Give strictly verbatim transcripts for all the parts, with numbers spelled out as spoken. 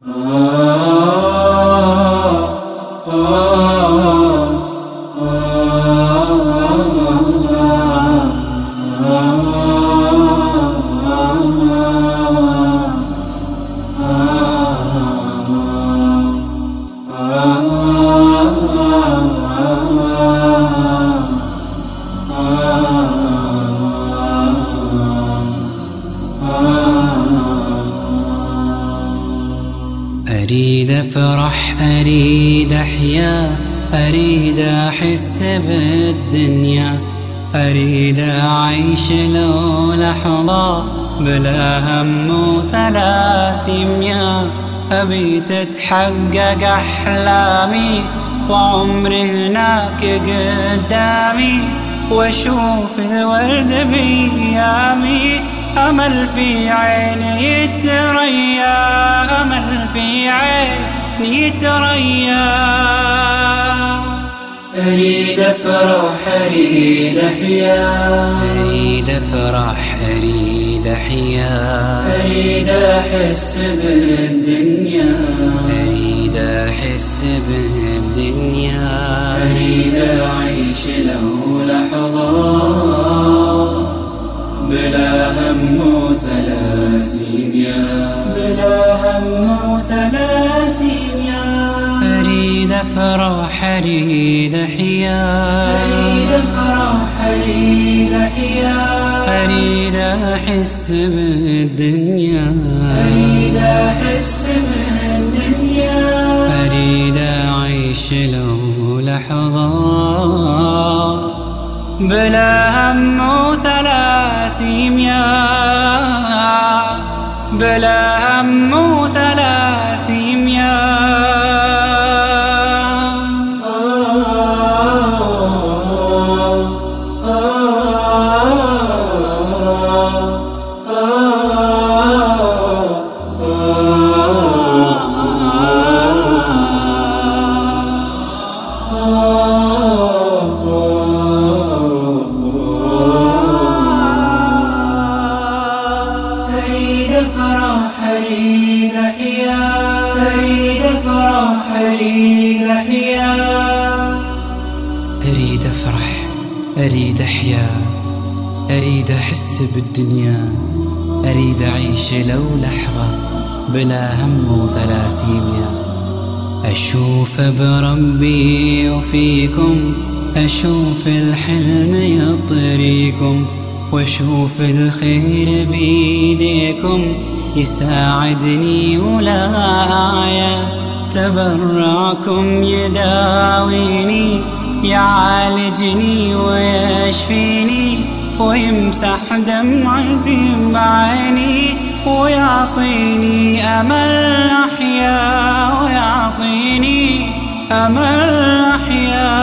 أريد أفرح، أريد أحيا، أريد أحس بالدنيا، أريد أعيش لو لحظة بلا هم وثلاسيميا. أبي تتحقق أحلامي وعمري هناك قدامي، وأشوف الورد بيامي. أمل في عيني يتريا، أمل في عيني يتريا. أريد أفرح، أريد أحيا، أريد أفرح، أريد أحيا، أريد أحس بالدنيا، أريد أحس بالدنيا، أريد أعيش لو لحظة بلا هم وثلاسيميا، بلا هم وثلاسيميا. أريد أفرح، أريد أحيا، أريد أفرح، أريد أحيا، أريد أحس بالدنيا، أريد أحس بالدنيا، أريد أعيش لو لحظة بلا هم وثلاسيميا، بلا هم وثلاسيميا. أريد أفرح، أريد أحيا، أريد أفرح، أريد أحيا، أريد أفرح، أريد أحيا، أريد أحس بالدنيا، أريد أعيش لو لحظة بلا هم وثلاسيميا. أشوف بربي وفيكم، أشوف الحلم يطريكم، وأشوف الخير بيديكم يساعدني ولا أعيا. تبرعكم يداويني، يعالجني ويشفيني، ويمسح دمعتي بعيني، ويعطيني أمل أحيا، ويعطيني أمل أحيا.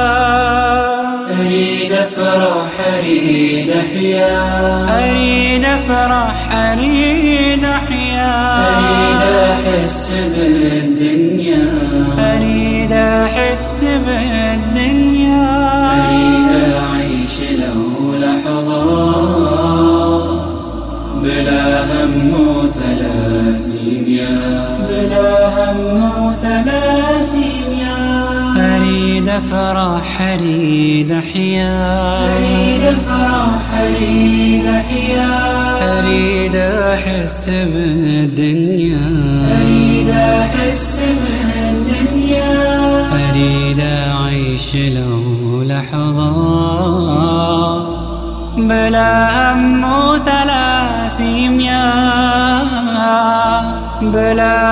أريد أفرح، أريد أحيا، أريد أفرح، أريد أحيا، أريد أحس بالدنيا، أريد أحس بالدنيا، أريد أعيش لو لحظة بلا هم وثلاسيميا، بلا هم وثلاسيميا. أريد أفرح، أريد أحيا، أريد أفرح، أريد أحيا، أريد أحس بالدنيا، أريد أحس بالدنيا، أريد أعيش لو لحظة بلا هم وثلاسيميا، بلا